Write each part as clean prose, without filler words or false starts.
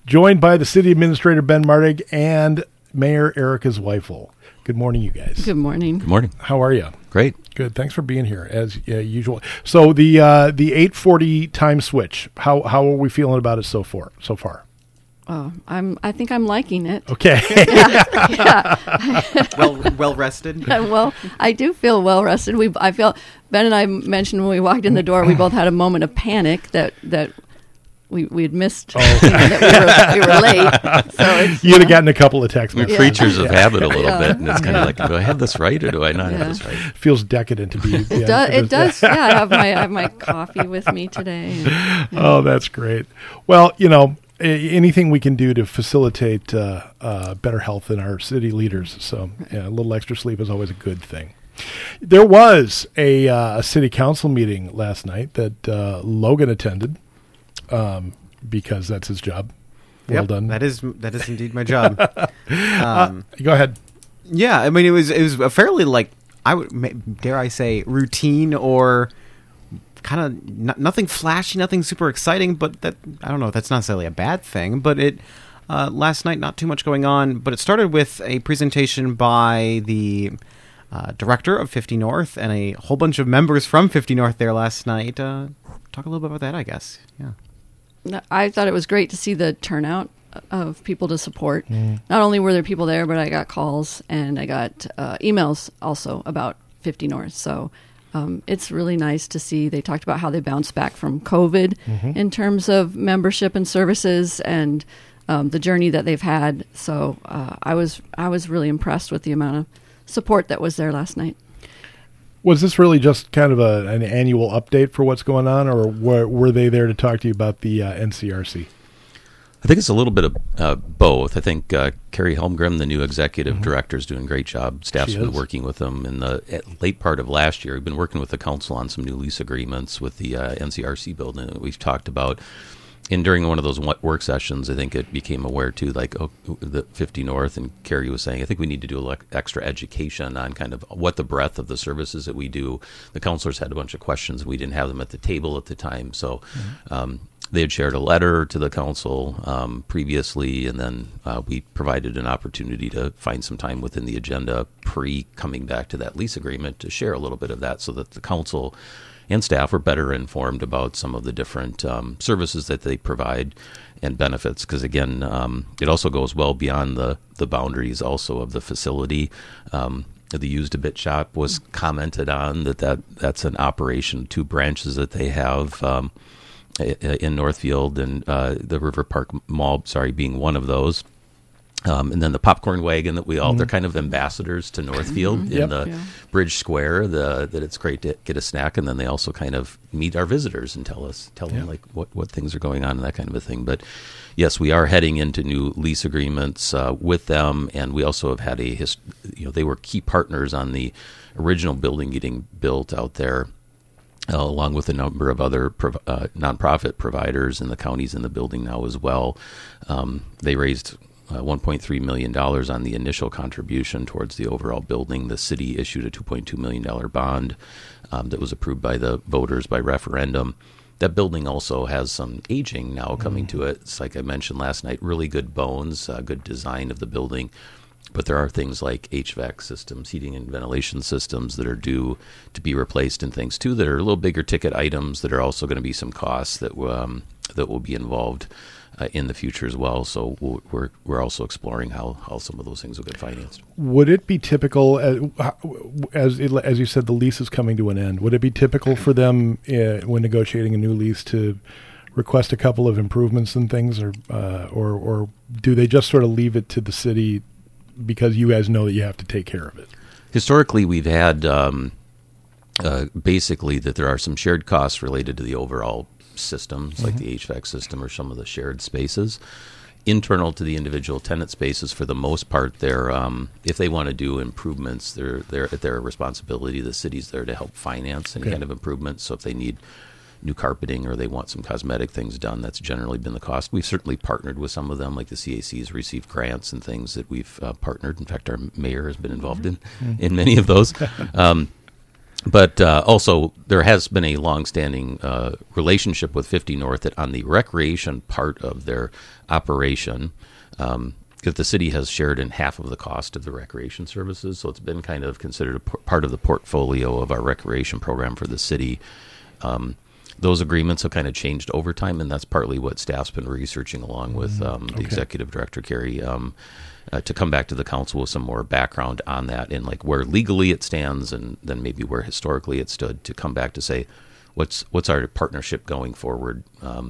joined by the City Administrator, Ben Mardig, and Mayor Erica Zweifel. Good morning, you guys. Good morning. Good morning. How are you? Great. Good. Thanks for being here, as usual. So the 8:40 time switch, how are we feeling about it so far? I think I'm liking it. Okay. Well rested. Well, I do feel well rested. Ben and I mentioned when we walked in the door, we both had a moment of panic that we had missed, that we were late. So You'd have gotten a couple of text We're messages. creatures of habit a little bit, and it's kind of like, do I have this right or do I not have this right? Feels decadent to be. It does. Yeah, I have my coffee with me today. Oh, that's great. Well, anything we can do to facilitate better health in our city leaders. So a little extra sleep is always a good thing. There was a city council meeting last night that Logan attended because that's his job. Well done. That is indeed my job. Go ahead. Yeah, I mean it was a fairly dare I say routine or kind of nothing flashy, nothing super exciting, but that I don't know if that's not necessarily a bad thing. But it last night, not too much going on, but it started with a presentation by the director of 50 North and a whole bunch of members from 50 North there last night. Talk a little bit about that, I guess. Yeah, I thought it was great to see the turnout of people to support. Not only were there people there, but I got calls and I got emails also about 50 North. So it's really nice to see. They talked about how they bounced back from COVID in terms of membership and services and the journey that they've had. So I was really impressed with the amount of support that was there last night. Was this really just kind of an annual update for what's going on, or were they there to talk to you about the NCRC? I think it's a little bit of both. I think Carrie Helmgren, the new executive director, is doing a great job. Staff's been working with them in the late part of last year. We've been working with the council on some new lease agreements with the NCRC building that we've talked about. And during one of those work sessions, I think it became aware too, the 50 North, and Carrie was saying, I think we need to do extra education on kind of what the breadth of the services that we do. The counselors had a bunch of questions. We didn't have them at the table at the time. So they had shared a letter to the council previously, and then we provided an opportunity to find some time within the agenda coming back to that lease agreement to share a little bit of that so that the council and staff were better informed about some of the different services that they provide and benefits. Because again, it also goes well beyond the boundaries also of the facility. The used a bit shop was commented on that's an operation, 2 branches that they have in Northfield, and the River Park Mall, being one of those. And then the popcorn wagon that they're kind of ambassadors to Northfield in the Bridge Square, that it's great to get a snack. And then they also kind of meet our visitors and tell them like what things are going on and that kind of a thing. But yes, we are heading into new lease agreements with them. And we also have had they were key partners on the original building getting built out there. Along with a number of other nonprofit providers in the counties in the building now as well. They raised $1.3 million on the initial contribution towards the overall building. The city issued a $2.2 million bond that was approved by the voters by referendum. That building also has some aging now coming to it. It's like I mentioned last night, really good bones, good design of the building. But there are things like HVAC systems, heating and ventilation systems that are due to be replaced, and things too that are a little bigger ticket items that are also going to be some costs that will be involved in the future as well. So we're also exploring how some of those things will get financed. Would it be typical, as you said, the lease is coming to an end? Would it be typical for them when negotiating a new lease to request a couple of improvements and things, or do they just sort of leave it to the city because you guys know that you have to take care of it? Historically, we've had basically that there are some shared costs related to the overall systems, like the HVAC system or some of the shared spaces. Internal to the individual tenant spaces, for the most part, they're if they want to do improvements, they're at their responsibility. The city's there to help finance any kind of improvements. So if they need new carpeting or they want some cosmetic things done, that's generally been the cost. We've certainly partnered with some of them, like the CAC's received grants and things that we've partnered. In fact, our mayor has been involved in many of those. But also, there has been a longstanding relationship with 50 North that on the recreation part of their operation, that the city has shared in half of the cost of the recreation services. So it's been kind of considered a part of the portfolio of our recreation program for the city. Those agreements have kind of changed over time, and that's partly what staff's been researching along with the executive director, Carrie, to come back to the council with some more background on that and like where legally it stands and then maybe where historically it stood, to come back to say what's our partnership going forward,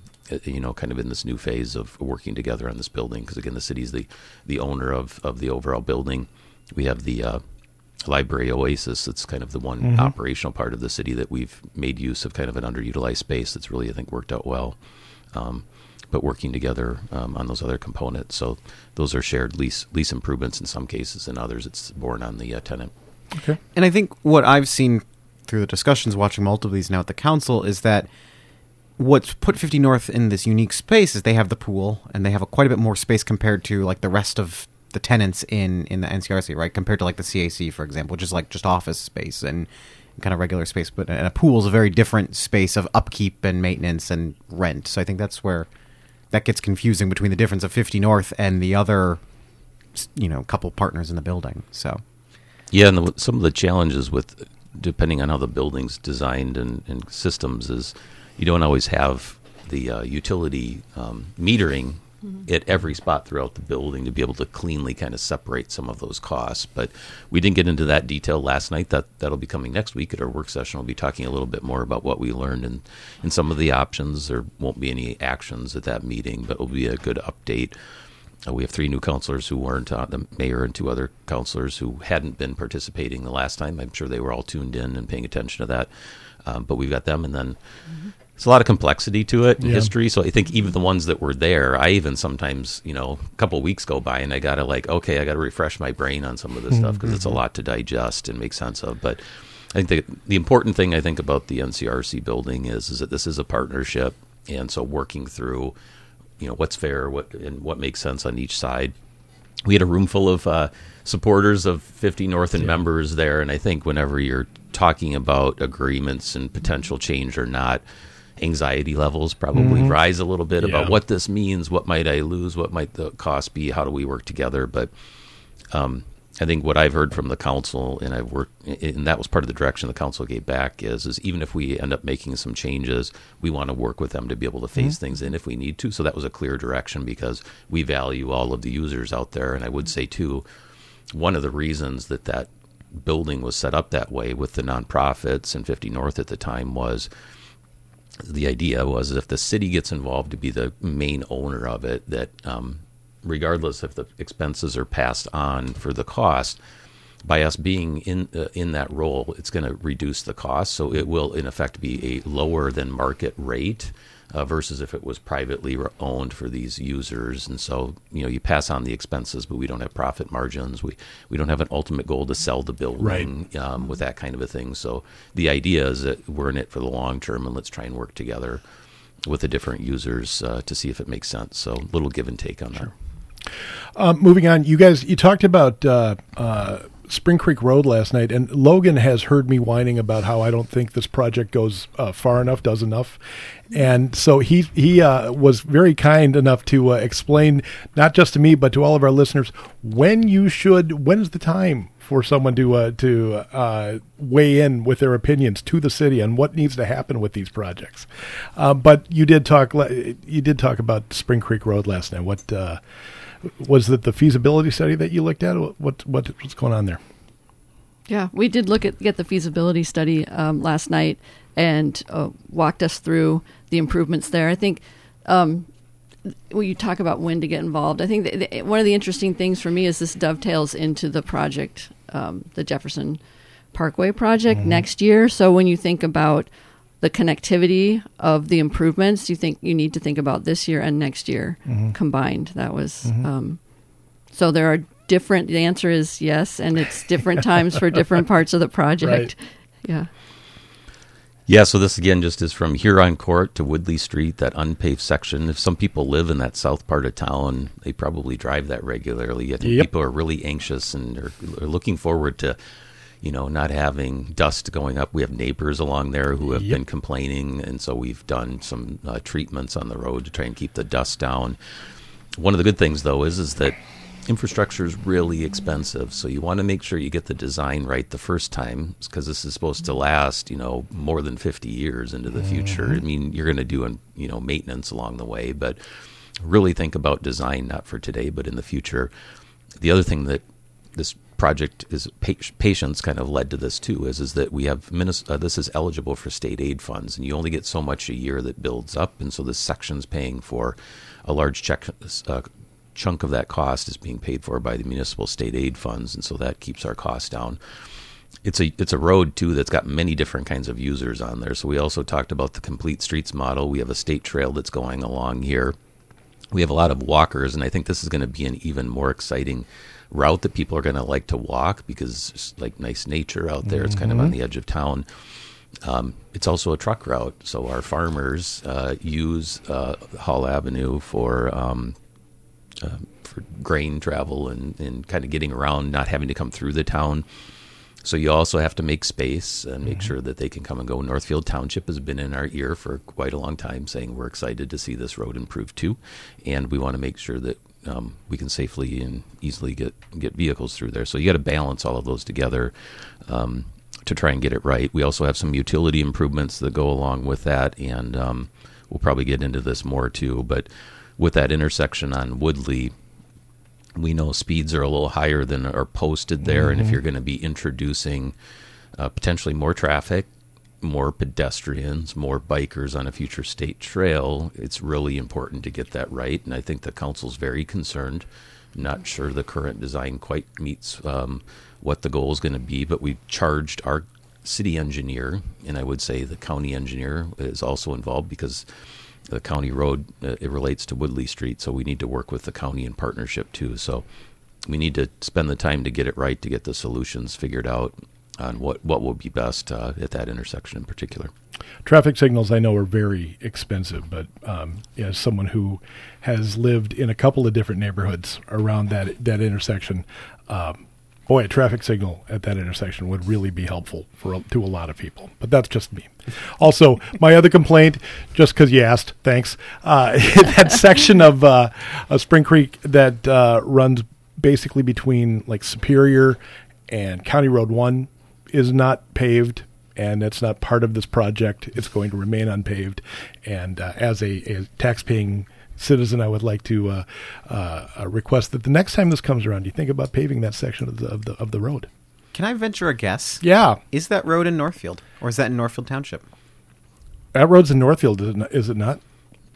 kind of in this new phase of working together on this building. Because again, the city's the owner of the overall building. We have the Library Oasis. That's kind of the one operational part of the city that we've made use of, kind of an underutilized space that's really, I think, worked out well. But working together on those other components. So those are shared lease improvements in some cases. In others, it's borne on the tenant. Okay. And I think what I've seen through the discussions, watching multiple of these now at the council, is that what's put 50 North in this unique space is they have the pool, and they have quite a bit more space compared to like the rest of the tenants in the NCRC, right? Compared to like the CAC, for example, which is like just office space and kind of regular space. But a pool is a very different space of upkeep and maintenance and rent. So I think that's where that gets confusing between the difference of 50 North and the other, couple partners in the building. So, yeah, and some of the challenges with, depending on how the building's designed and systems, is you don't always have the utility metering at every spot throughout the building to be able to cleanly kind of separate some of those costs. But we didn't get into that detail last night. That'll be coming next week at our work session. We'll be talking a little bit more about what we learned and some of the options. There won't be any actions at that meeting, but it'll be a good update. We have 3 new counselors who weren't on, the mayor and 2 other counselors who hadn't been participating the last time. I'm sure they were all tuned in and paying attention to that. But we've got them, and then there's a lot of complexity to it in history. So I think even the ones that were there, I even sometimes, a couple of weeks go by and I got to refresh my brain on some of this stuff because it's a lot to digest and make sense of. But I think the important thing I think about the NCRC building is that this is a partnership. And so working through, what's fair, what makes sense on each side. We had a room full of supporters of 50 North and members there. And I think whenever you're talking about agreements and potential change or not, anxiety levels probably rise a little bit about what this means, what might I lose, what might the cost be, how do we work together. But I think what I've heard from the council, and that was part of the direction the council gave back, is even if we end up making some changes, we want to work with them to be able to phase things in if we need to. So that was a clear direction because we value all of the users out there. And I would say too, one of the reasons that building was set up that way with the nonprofits and 50 North at the time was the idea was if the city gets involved to be the main owner of it, that regardless if the expenses are passed on for the cost, by us being in that role, it's going to reduce the cost. So it will, in effect, be a lower than market rate versus if it was privately owned for these users. And so, you pass on the expenses, but we don't have profit margins. We don't have an ultimate goal to sell the building with that kind of a thing. So the idea is that we're in it for the long term, and let's try and work together with the different users to see if it makes sense. So a little give and take on that. Moving on, you talked about Spring Creek Road last night, and Logan has heard me whining about how I don't think this project goes far enough, does enough. And so he was very kind enough to explain, not just to me, but to all of our listeners, when is the time for someone to weigh in with their opinions to the city on what needs to happen with these projects. But you did talk about Spring Creek Road last night. What was it, the feasibility study that you looked at? What's going on there? Yeah, we did get the feasibility study last night and walked us through the improvements there. I think when you talk about when to get involved, I think one of the interesting things for me is this dovetails into the project, the Jefferson Parkway project next year. So when you think about the connectivity of the improvements, you need to think about this year and next year combined. That was so there are different. The answer is yes, and it's different times for different parts of the project. Right. Yeah. So this again just is from Huron Court to Woodley Street, that unpaved section. If some people live in that south part of town, they probably drive that regularly. I think people are really anxious and are looking forward to not having dust going up. We have neighbors along there who have Yep. been complaining, and so we've done some treatments on the road to try and keep the dust down. One of the good things, though, is that infrastructure is really expensive, so you want to make sure you get the design right the first time, because this is supposed to last, more than 50 years into the future. I mean, you're going to do, maintenance along the way, but really think about design, not for today, but in the future. The other thing that this project is patience kind of led to this too is that we have this is eligible for state aid funds, and you only get so much a year that builds up, and so this section's paying for a large chunk of that cost is being paid for by the municipal state aid funds, and so that keeps our costs down. It's a road too that's got many different kinds of users on there. So we also talked about the Complete Streets model. We have a state trail that's going along here. We have a lot of walkers, and I think this is going to be an even more exciting route that people are going to like to walk because it's like nice nature out there. It's kind of on the edge of town. It's also a truck route, so our farmers use Hall Avenue for grain travel and kind of getting around, not having to come through the town. So you also have to make space and make sure that they can come and go. Northfield Township has been in our ear for quite a long time saying we're excited to see this road improve too, and we want to make sure that we can safely and easily get vehicles through there. So you got to balance all of those together to try and get it right. We also have some utility improvements that go along with that, and we'll probably get into this more too. But with that intersection on Woodley, we know speeds are a little higher than are posted there, and if you're going to be introducing potentially more traffic, more pedestrians, more bikers on a future state trail, it's really important to get that right. And I think the council's very concerned. I'm not sure the current design quite meets what the goal is going to be, but we've charged our city engineer, and I would say the county engineer is also involved because the county road, it relates to Woodley Street, so we need to work with the county in partnership too. So we need to spend the time to get it right, to get the solutions figured out on what will be best at that intersection in particular. Traffic signals, I know, are very expensive, but as someone who has lived in a couple of different neighborhoods around that intersection, boy, a traffic signal at that intersection would really be helpful to a lot of people. But that's just me. Also, my other complaint, just because you asked, thanks, that section of Spring Creek that runs basically between like Superior and County Road 1 is not paved, and it's not part of this project. It's going to remain unpaved. And as a tax-paying citizen, I would like to request that the next time this comes around, you think about paving that section of the road. Can I venture a guess? Yeah. Is that road in Northfield, or is that in Northfield Township? That road's in Northfield, is it not?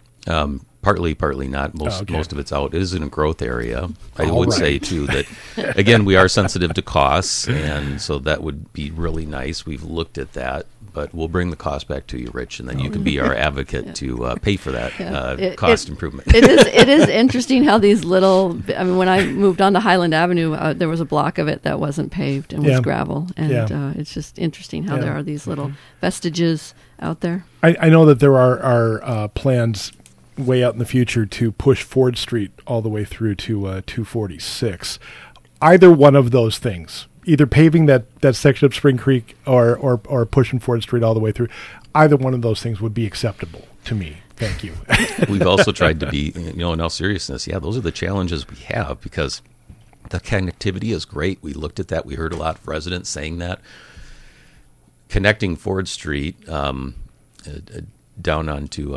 Partly not. Most of it's out. It is in a growth area. I would say, too, that, again, we are sensitive to costs, and so that would be really nice. We've looked at that, but we'll bring the cost back to you, Rich, and then you can be our advocate to pay for that cost improvement. It is interesting how these little, when I moved on to Highland Avenue, there was a block of it that wasn't paved and was gravel, and it's just interesting how there are these little vestiges out there. I know that there are plans way out in the future to push Ford Street all the way through to 246. Either one of those things, either paving that section of Spring Creek or pushing Ford Street all the way through, either one of those things would be acceptable to me. Thank you. We've also tried to be, in all seriousness, those are the challenges we have because the connectivity is great. We looked at that. We heard a lot of residents saying that. Connecting Ford Street down onto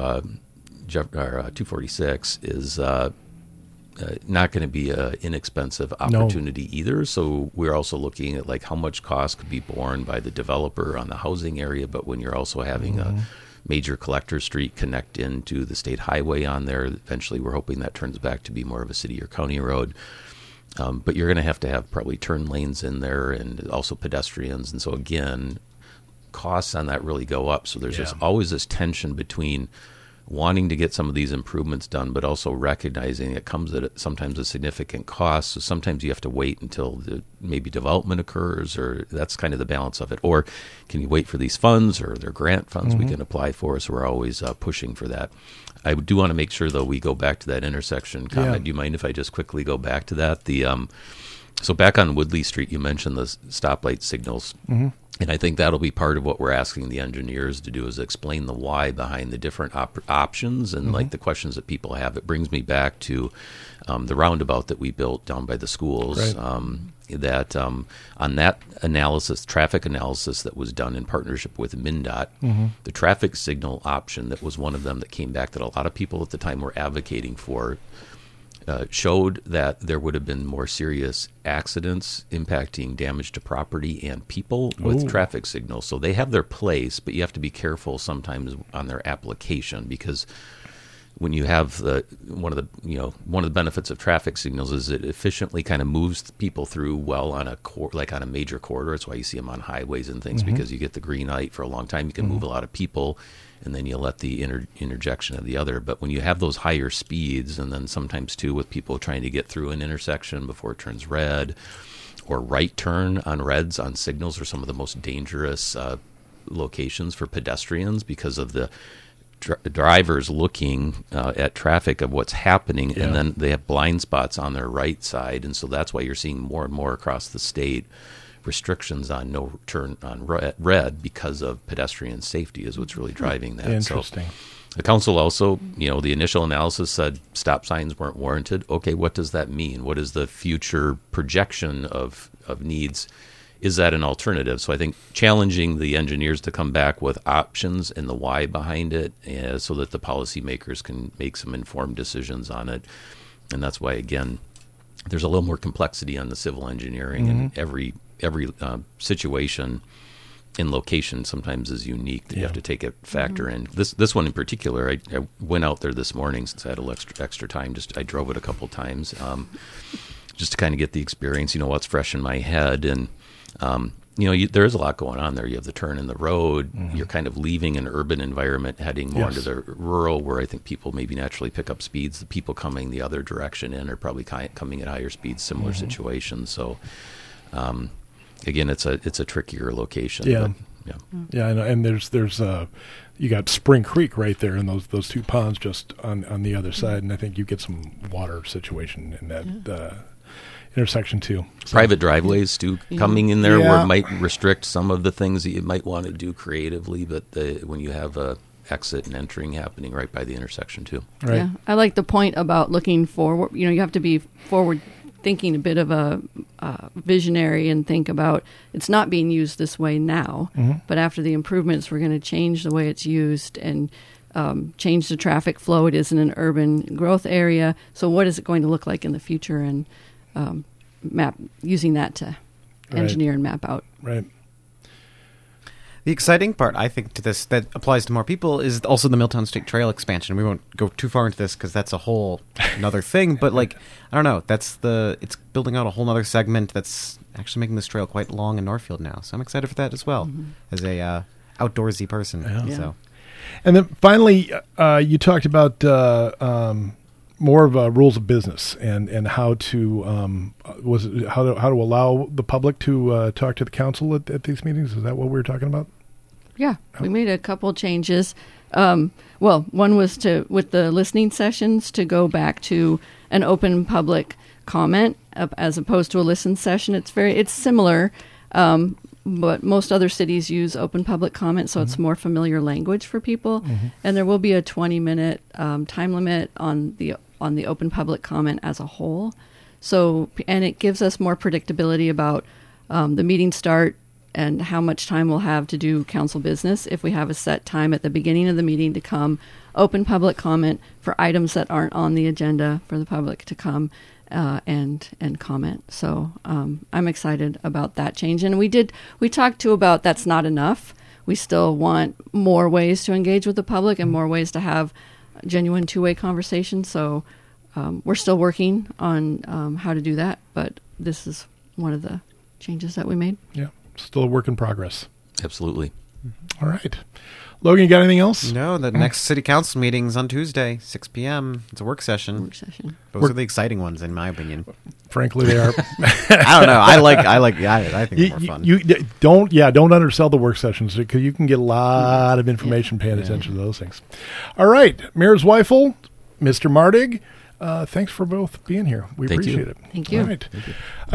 246 is not going to be an inexpensive opportunity either. So we're also looking at how much cost could be borne by the developer on the housing area, but when you're also having a major collector street connect into the state highway on there, eventually we're hoping that turns back to be more of a city or county road. But you're going to have probably turn lanes in there and also pedestrians. And so again, costs on that really go up. So there's just always this tension between wanting to get some of these improvements done, but also recognizing it comes at sometimes a significant cost. So sometimes you have to wait until maybe development occurs, or that's kind of the balance of it. Or can you wait for these funds, or there are grant funds we can apply for? So we're always pushing for that. I do want to make sure, though, we go back to that intersection comment. Do you mind if I just quickly go back to that? So back on Woodley Street, you mentioned the stoplight signals. Mm-hmm. And I think that'll be part of what we're asking the engineers to do is explain the why behind the different options and like the questions that people have. It brings me back to the roundabout that we built down by the schools. Right. On that analysis, traffic analysis that was done in partnership with MnDOT, the traffic signal option that was one of them that came back that a lot of people at the time were advocating for showed that there would have been more serious accidents impacting damage to property and people with traffic signals. So they have their place, but you have to be careful sometimes on their application because when you have one of the benefits of traffic signals is it efficiently kind of moves people through well on a major corridor. That's why you see them on highways and things because you get the green light for a long time. You can move a lot of people, and then you let the interjection of the other. But when you have those higher speeds, and then sometimes too with people trying to get through an intersection before it turns red, or right turn on reds on signals are some of the most dangerous locations for pedestrians because of the drivers looking at traffic of what's happening, and then they have blind spots on their right side, and so that's why you're seeing more and more across the state restrictions on no turn on red because of pedestrian safety is what's really driving that. Interesting. So the council also, the initial analysis said stop signs weren't warranted. Okay, what does that mean? What is the future projection of needs? Is that an alternative? So I think challenging the engineers to come back with options and the why behind it so that the policymakers can make some informed decisions on it. And that's why, again, there's a little more complexity on the civil engineering and every situation in location sometimes is unique that you have to take a factor in. This one in particular, I went out there this morning since I had a little extra time. I drove it a couple times just to kind of get the experience, what's fresh in my head. And there is a lot going on there. You have the turn in the road. You're kind of leaving an urban environment, heading more into the rural, where I think people maybe naturally pick up speeds. The people coming the other direction in are probably coming at higher speeds, similar situations. So, again, it's a trickier location. Yeah, but, yeah, and there's you got Spring Creek right there, and those two ponds just on the other side, and I think you get some water situation in that. Intersection too. So. Private driveways too coming in there where it might restrict some of the things that you might want to do creatively, but when you have a exit and entering happening right by the intersection too. Right. Yeah, I like the point about looking forward. You have to be forward thinking, a bit of a visionary, and think about it's not being used this way now, but after the improvements, we're going to change the way it's used and change the traffic flow. It is in an urban growth area, so what is it going to look like in the future? And using that to engineer and map out. Right. The exciting part, I think, to this that applies to more people is also the Milltown State Trail expansion. We won't go too far into this because that's a whole another thing. But I don't know. It's building out a whole other segment that's actually making this trail quite long in Northfield now. So I'm excited for that as well as a outdoorsy person. Yeah. So, and then finally, you talked about. More of rules of business and how to how to allow the public to talk to the council at these meetings. Is that what we were talking about? Yeah, we made a couple changes. One was with the listening sessions to go back to an open public comment as opposed to a listen session. It's similar, but most other cities use open public comment, so it's more familiar language for people. And there will be a 20-minute time limit on the open public comment as a whole. So, and it gives us more predictability about the meeting start and how much time we'll have to do council business. If we have a set time at the beginning of the meeting to come, open public comment for items that aren't on the agenda for the public to come and comment. So I'm excited about that change. And we talked about that's not enough. We still want more ways to engage with the public and more ways to have genuine two-way conversations. So we're still working on how to do that, but this is one of the changes that we made. Yeah, still a work in progress. Absolutely. All right. Logan, you got anything else? No, the next city council meeting's on Tuesday, 6 p.m. It's a work session. Those are the exciting ones, in my opinion. Frankly, they are. I don't know. I think they're more fun. Don't undersell the work sessions because you can get a lot of information paying attention to those things. All right. Mayor Zweifel, Mr. Mardig, thanks for both being here. We appreciate it. Thank you. All right.